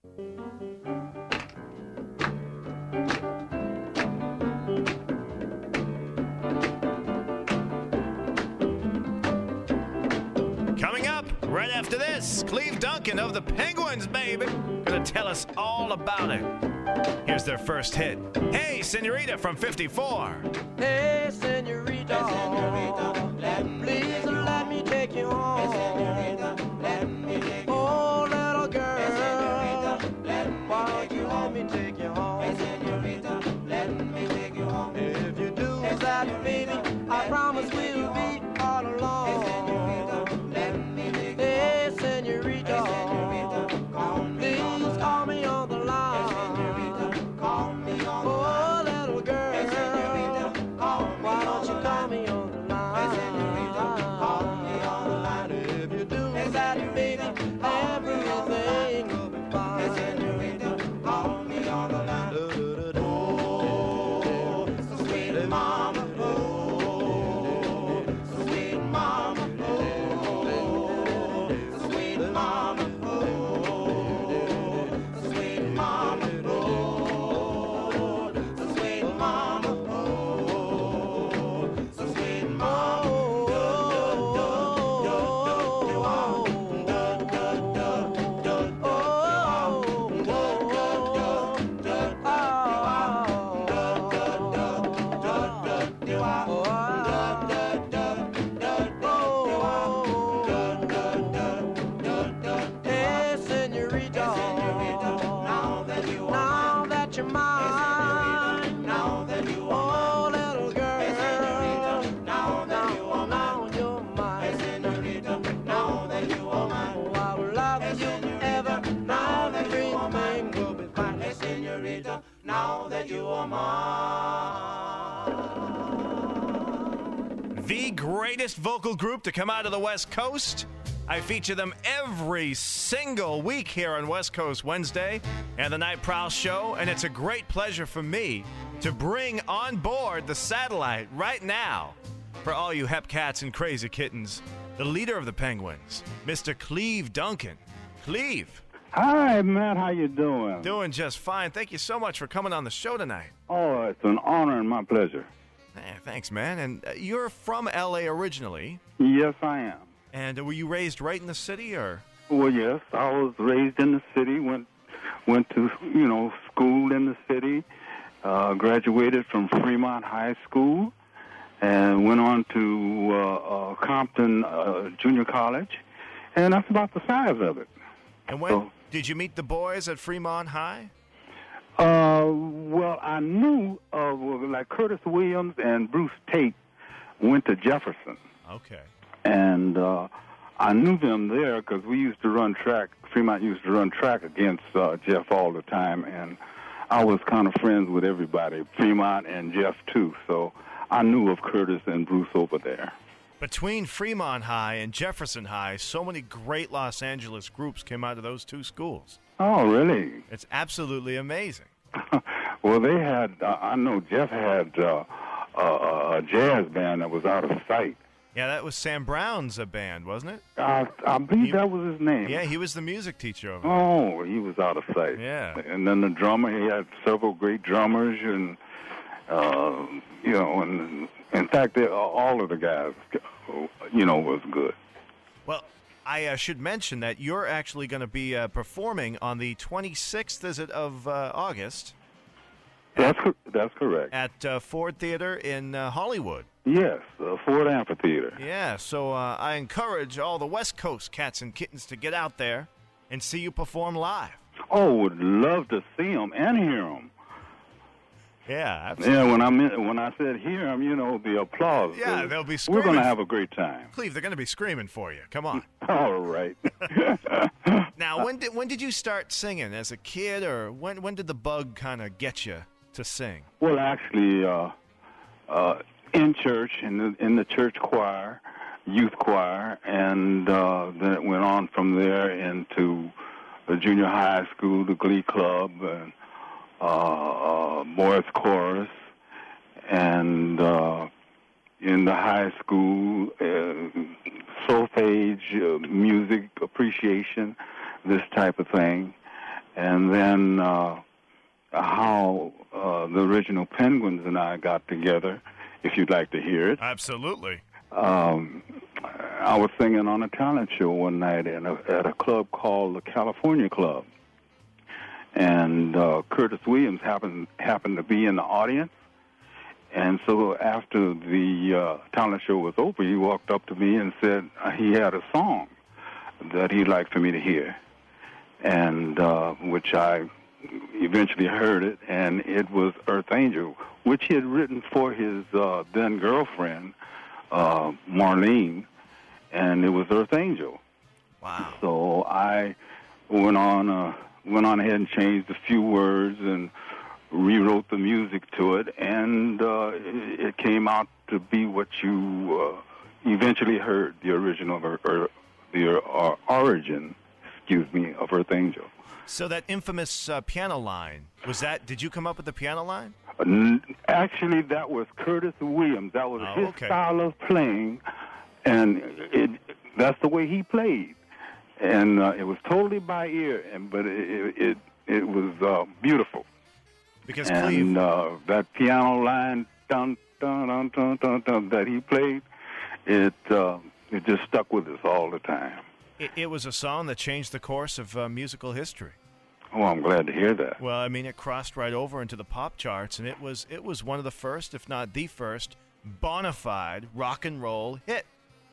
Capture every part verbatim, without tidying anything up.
Coming up right after this, Cleve Duncan of the Penguins, baby, gonna tell us all about it. Here's their first hit. Hey, Senorita from fifty-four. Hey, senorita, please let me take you home. Oh, little girl, why don't you let me take you home? If you do that, baby, I promise we'll be all alone. Hey, senorita, please call me on the line. Oh, little girl, why don't you call me on the line? If you do that, baby, everything will be fine. Call me on the line. Oh, sweet mama, oh, sweet mama, oh, sweet mama, oh, sweet mama, oh, sweet mama, oh, sweet mama. Hey, senorita, now that you are now that you're mine, now that you are, oh, little girl, now that you are now you're mine, senorita, now that you are mine, oh, I will love you ever, now that everything will be fine, hey, senorita, now that you are mine. The greatest vocal group to come out of the West Coast. I feature them every single week here on West Coast Wednesday and the Night Prowl Show, and it's a great pleasure for me to bring on board the satellite right now for all you hep cats and crazy kittens, the leader of the Penguins, Mister Cleve Duncan. Cleve. Hi, Matt. How you doing? Doing just fine. Thank you so much for coming on the show tonight. Oh, it's an honor and my pleasure. Eh, thanks, man. And uh, you're from L A originally. Yes, I am. And uh, were you raised right in the city, or? Well, yes, I was raised in the city, went went to, you know, school in the city, uh, graduated from Fremont High School, and went on to uh, uh, Compton uh, Junior College, and that's about the size of it. And when So- did you meet the boys at Fremont High? Uh, well, I knew of, well, like, Curtis Williams and Bruce Tate went to Jefferson. Okay. And uh, I knew them there because we used to run track. Fremont used to run track against uh, Jeff all the time, and I was kind of friends with everybody, Fremont and Jeff too. So I knew of Curtis and Bruce over there. Between Fremont High and Jefferson High, so many great Los Angeles groups came out of those two schools. Oh, really? It's absolutely amazing. Well, they had. Uh, I know Jeff had uh, uh, a jazz band that was out of sight. Yeah, that was Sam Brown's uh, band, wasn't it? I, I believe He- that was his name. Yeah, he was the music teacher over there. Oh, he was out of sight. Yeah. And then the drummer, he had several great drummers, and uh, you know, and in fact, they, all of the guys, you know, was good. Well, I uh, should mention that you're actually going to be uh, performing on the twenty-sixth, is it, of uh, August That's co- that's correct. at uh, Ford Theater in uh, Hollywood. Yes, uh, Ford Amphitheater. Yeah, so uh, I encourage all the West Coast cats and kittens to get out there and see you perform live. Oh, would love to see him and hear him. Yeah, absolutely. Yeah, when I meant, when I said hear him, you know, the applause. Yeah, uh, they'll be We're going screaming. to have a great time. Cleve, they're going to be screaming for you. Come on. All right. Now, when did when did you start singing? As a kid, or when when did the bug kind of get you to sing? Well, actually, uh, uh, in church, in the, in the church choir, youth choir, and uh, then it went on from there into the junior high school, the glee club, and uh, uh, boys chorus, and uh, in the high school, uh, solfege, uh, music appreciation, this type of thing. Uh, and then uh, how uh, the original Penguins and I got together, if you'd like to hear it. Absolutely. Um, I was singing on a talent show one night in a, at a club called the California Club, and uh, Curtis Williams happened happened to be in the audience. And so after the uh, talent show was over, he walked up to me and said uh, he had a song that he'd like for me to hear, and uh, which I eventually heard it, and it was Earth Angel, which he had written for his uh, then girlfriend, uh, Marlene, and it was Earth Angel. Wow. So I went on, uh, went on ahead and changed a few words and rewrote the music to it, and uh, it, it came out to be what you uh, eventually heard, the original, or, or the uh, origin, excuse me, of Earth Angel. So that infamous uh, piano line, was that, did you come up with the piano line? Uh, actually, that was Curtis Williams. That was Oh, his okay. style of playing, and it, that's the way he played. And uh, it was totally by ear, and but it it, it was uh, beautiful. Because And Cleve, uh, that piano line, dun dun dun dun dun dun, that he played, it uh, it just stuck with us all the time. it, it was a song that changed the course of uh, musical history. Oh, I'm glad to hear that. Well, I mean, it crossed right over into the pop charts, and it was it was one of the first, if not the first, bona fide rock and roll hit.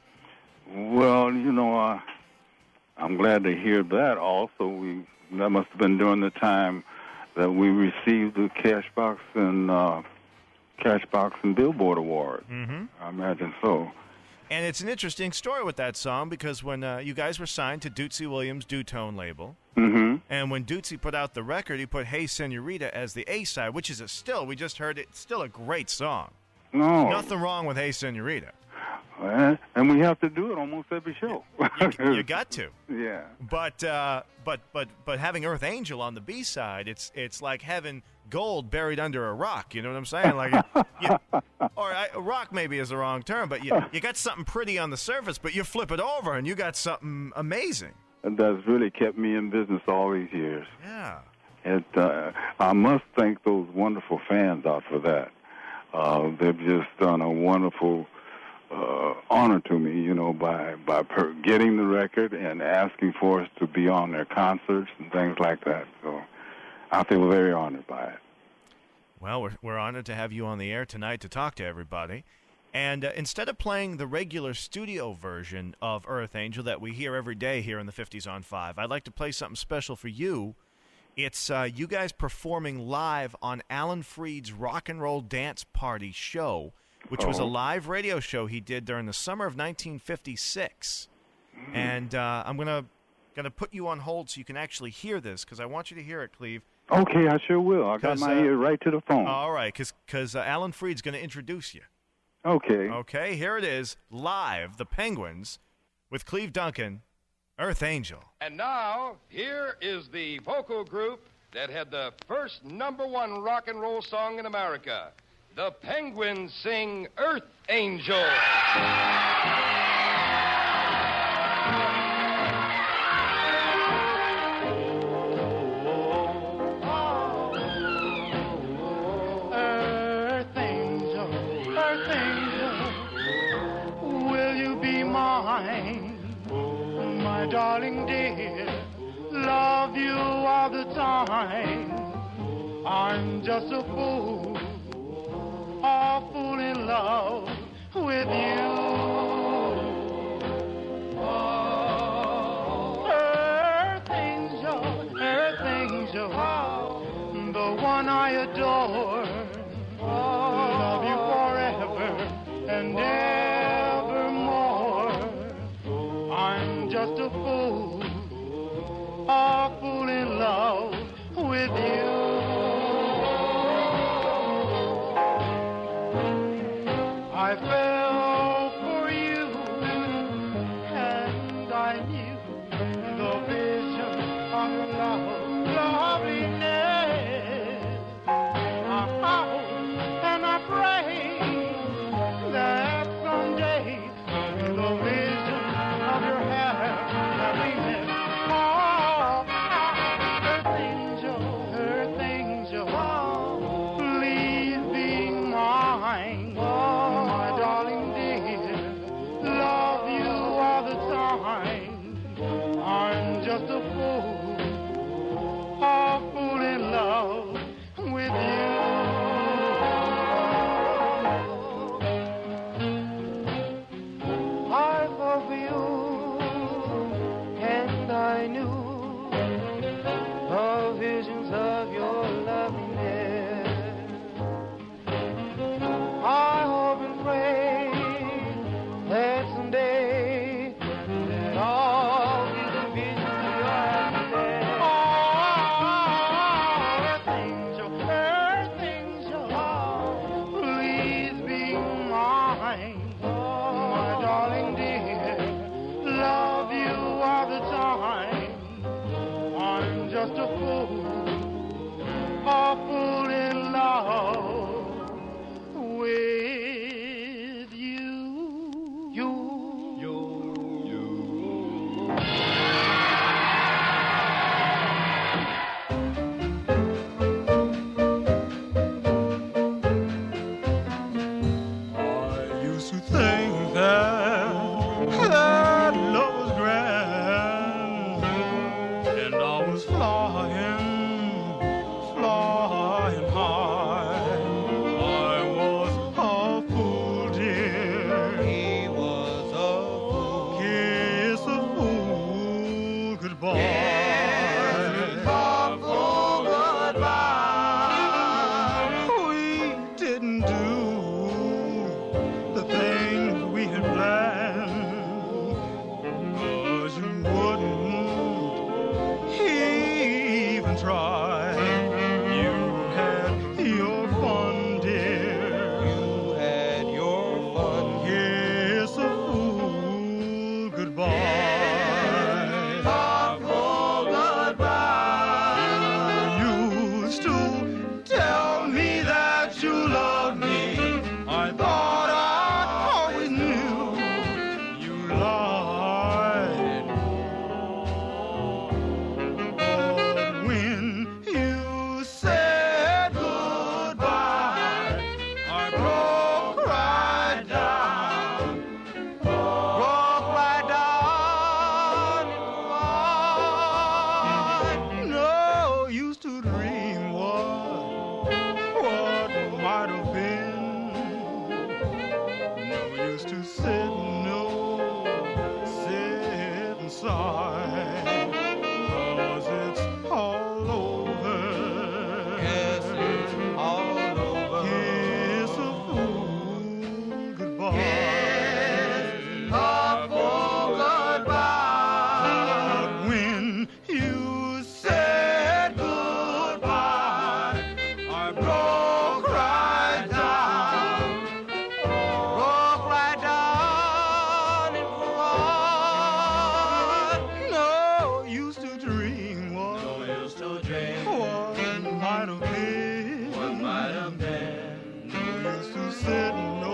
Well, you know, uh, I'm glad to hear that. Also, we that must have been during the time that we received the Cashbox and uh, Cashbox and Billboard Award. Mm-hmm. I imagine so. And it's an interesting story with that song because when uh, you guys were signed to Dootsy Williams' Dutone label, Mm-hmm. and when Dootsy put out the record, he put Hey Senorita as the A-side, which is a still, we just heard it, still a great song. No. Nothing wrong with Hey Senorita. Uh, and we have to do it almost every show. You, you got to. Yeah. But uh, but but but having Earth Angel on the B side, it's it's like having gold buried under a rock. You know what I'm saying? Like, you, or I, a rock maybe is the wrong term, but you you got something pretty on the surface, but you flip it over and you got something amazing. And that's really kept me in business all these years. Yeah. It, uh, I must thank those wonderful fans out for that. Uh, they've just done a wonderful uh, honor to me, you know, by by per- getting the record and asking for us to be on their concerts and things like that. So I feel very honored by it. Well, we're we're honored to have you on the air tonight to talk to everybody. And uh, instead of playing the regular studio version of Earth Angel that we hear every day here in the fifties on five, I'd like to play something special for you. It's uh, you guys performing live on Alan Freed's Rock and Roll Dance Party show, which was a Oh. live radio show he did during the summer of nineteen fifty-six. And uh, I'm gonna gonna put you on hold so you can actually hear this because I want you to hear it, Cleve. Okay, I sure will. I got 'Cause, my uh, ear right to the phone. All right, because because uh, Alan Freed's gonna introduce you. Okay. Okay, here it is, live, the Penguins, with Cleve Duncan, Earth Angel. And now, here is the vocal group that had the first number one rock and roll song in America. The Penguins sing Earth Angel. Earth angel, earth angel, will you be mine? My darling dear, love you all the time. I'm just a fool, a fool in love with you. Earth angel, earth angel, the one I adore. Love you forever and evermore. I'm just a fool, a fool in love with you. I fell for you, and I knew the vision of love, loveliness. I hope and I pray that someday the vision of your happiness, oh, earth angel, visions of your loveliness. I hope and pray that someday that all these visions of your happiness. Oh, earth angel, earth angel, please be mine, my darling dear. Love you all the time. I'm just a fool, a fool in love with you. You. You. You. I used to think that that love was grand, and I was flying, flying high. I was a fool, dear. He was a fool. Kiss a fool goodbye. Kiss a fool goodbye. We didn't do the things we had planned, 'cause you wouldn't even try. You had your fun, dear. You had your fun. Kiss a fool goodbye. Kiss a fool goodbye. You used to tell me that you loved me. I thought I always knew you lied. But when you said goodbye, I broke right down, broke right down and cried. No use to dream what, what might have been. No use to sit, no, sit and sigh, 'cause it's all over. Yes, it's all over. Kiss a fool goodbye. Kiss a fool goodbye. But when you said goodbye, I broke right down, broke right down and cried. No use to dream what, no use to dream what might have been, what might have been. No use to sit, no,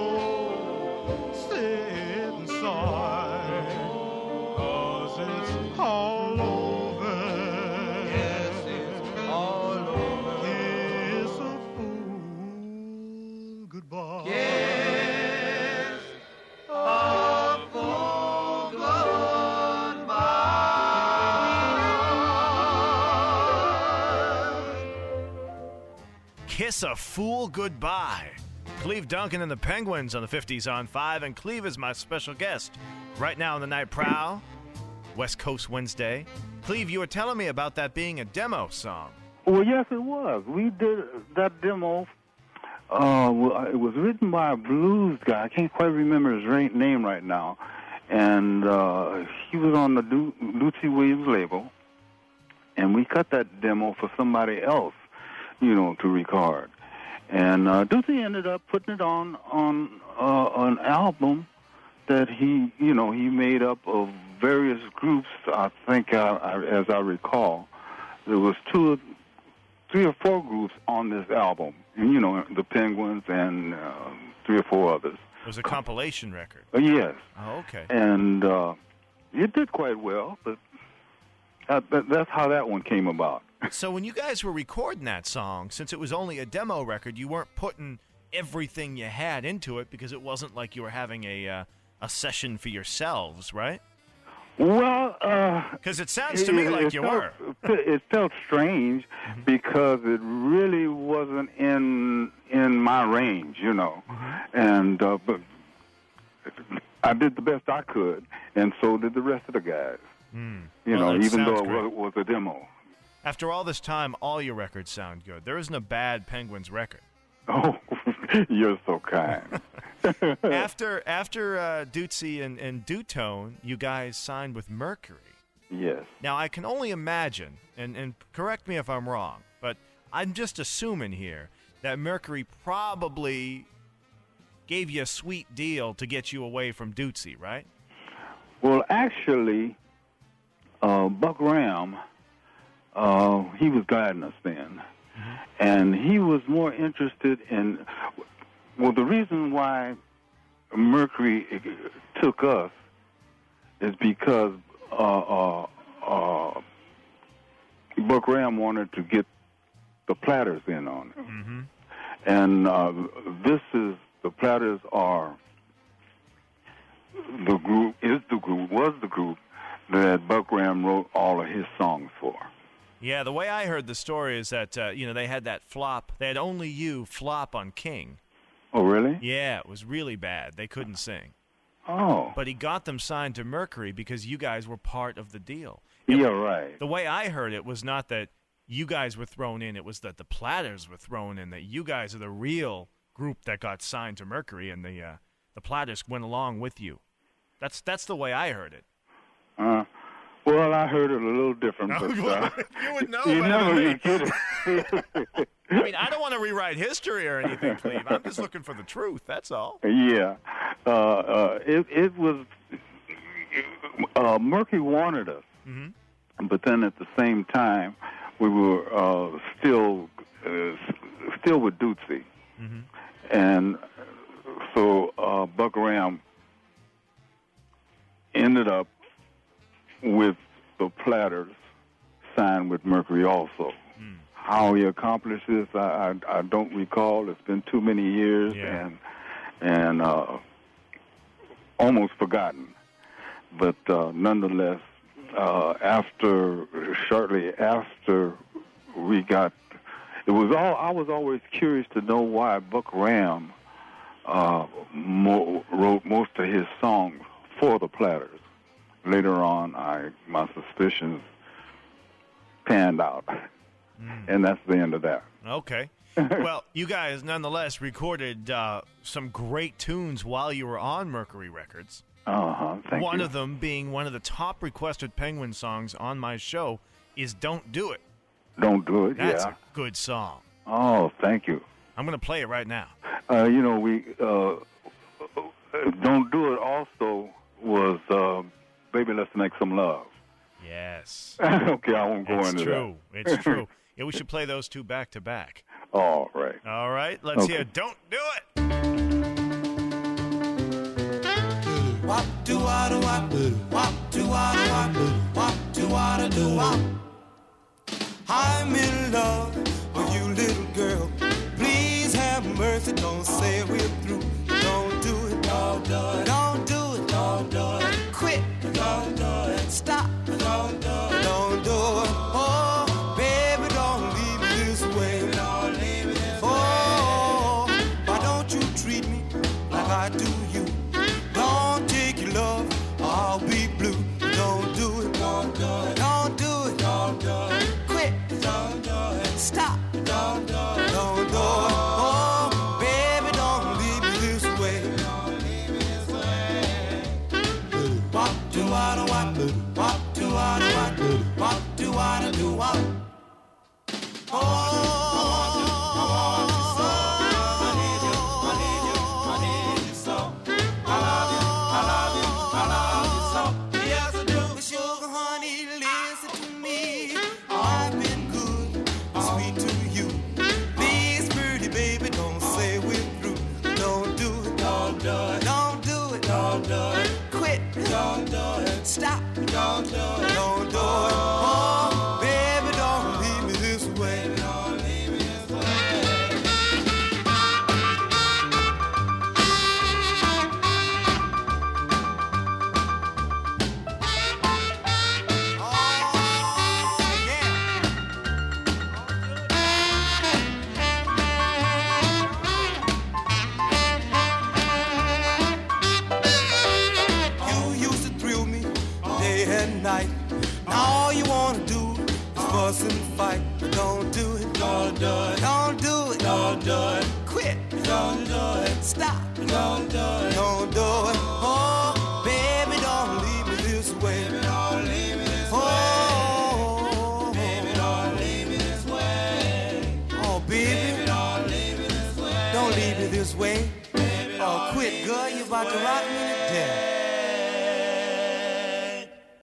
sit and sigh, 'cause it's all over. Yes, it's all over. Kiss a fool goodbye. Kiss a fool goodbye. Kiss a Fool Goodbye. Cleve Duncan and the Penguins on the fifties on five, and Cleve is my special guest right now on the Night Prowl, West Coast Wednesday. Cleve, you were telling me about that being a demo song. Well, yes, it was. We did that demo. Uh, well, it was written by a blues guy. I can't quite remember his ra- name right now. And uh, he was on the Du- Lucy Williams label. And we cut that demo for somebody else, you know, to record. And uh, Ducey ended up putting it on on uh, an album that he, you know, he made up of various groups. I think, uh, I, as I recall, there was two, three or four groups on this album. And, you know, the Penguins and uh, three or four others. It was a compilation record. Uh, yes. Oh, okay. And uh, it did quite well, but uh, that, that's how that one came about. So when you guys were recording that song, since it was only a demo record, you weren't putting everything you had into it because it wasn't like you were having a uh, a session for yourselves, right? Well, because uh, it sounds to me it, like it you felt, were. It felt strange mm-hmm. because it really wasn't in in my range, you know. Mm-hmm. And uh, but I did the best I could, and so did the rest of the guys. Mm. You well, know, even though great. it was, was a demo. After all this time, all your records sound good. There isn't a bad Penguins record. Oh, you're so kind. after after uh, Dootsy and, and Dutone, you guys signed with Mercury. Yes. Now, I can only imagine, and, and correct me if I'm wrong, but I'm just assuming here that Mercury probably gave you a sweet deal to get you away from Dootsy, right? Well, actually, uh, Buck Ram, uh, he was guiding us then. Mm-hmm. And he was more interested in, well, the reason why Mercury took us is because uh, uh, uh, Buck Ram wanted to get the Platters in on it. Mm-hmm. And uh, this is, the Platters are the group, is the group, was the group that Buck Ram wrote all of his songs for. Yeah, the way I heard the story is that, uh, you know, they had that flop. They had Only You flop on King. Oh, really? Yeah, it was really bad. They couldn't sing. Oh. But he got them signed to Mercury because you guys were part of the deal. It, yeah, was, right. The way I heard it was not that you guys were thrown in. It was that the Platters were thrown in, that you guys are the real group that got signed to Mercury, and the uh, the Platters went along with you. That's that's the way I heard it. Uh, well, I heard it a little different. No, but, uh, you would know. You better never than me. get it. I mean, I don't want to rewrite history or anything, Cleve. I'm just looking for the truth. That's all. Yeah, uh, uh, it it was uh, Mercury wanted us, mm-hmm. but then at the same time we were uh, still uh, still with Dootsy, mm-hmm. and so uh, Buck Ram ended up with the Platters signed with Mercury also. Mm. How he accomplished this, I, I I don't recall. It's been too many years, yeah. and and uh, almost forgotten. But uh, nonetheless, uh, after shortly after we got, it was all. I was always curious to know why Buck Ram uh, mo- wrote most of his songs for the Platters. Later on, I my suspicions panned out. Mm. And that's the end of that. Okay. Well, you guys nonetheless recorded uh, some great tunes while you were on Mercury Records. Uh-huh. Thank one you. of them being one of the top requested Penguin songs on my show is Don't Do It. Don't Do It, That's yeah. a good song. Oh, thank you. I'm going to play it right now. Uh, you know, we uh, Don't Do It also was uh, Baby Let's Make Some Love. Yes. Okay, I won't go it's into true. that. It's true. Yeah, we should play those two back to back. All right. All right. Let's okay. hear Don't Do It. What do I do? What do I do? What do I do? I'm in love with you, little girl. Please have mercy. Don't say we're through. Don't do it. Don't do it. Don't do it. Don't do it. Quit. Don't do it. Stop. Don't do it. Don't do it. Oh, baby, don't leave me this way. Don't leave me this way. Oh, why don't you treat me like I do you? Don't take your love, I'll be blue. Don't do it. Don't do it. Don't do it. Don't do it. Quit. Don't do it. fuss and fight. Don't do it. Don't do it. Don't do it. Don't do it. Quit. Don't do it. Stop. Don't do it. Don't do it. Oh, baby, don't leave me this way. Baby, don't leave me this way. Oh, baby, don't leave me this way. Oh, baby, don't leave me this way. Don't leave me this way. Oh, quit, girl, you about to rock me.